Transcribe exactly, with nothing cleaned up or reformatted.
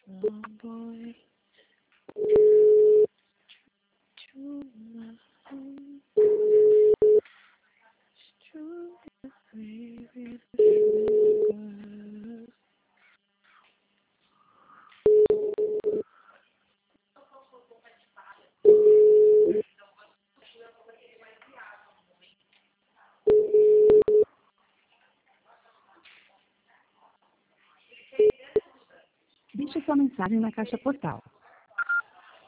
Small boy, true love, true baby, sugar. Deixe sua mensagem na caixa postal.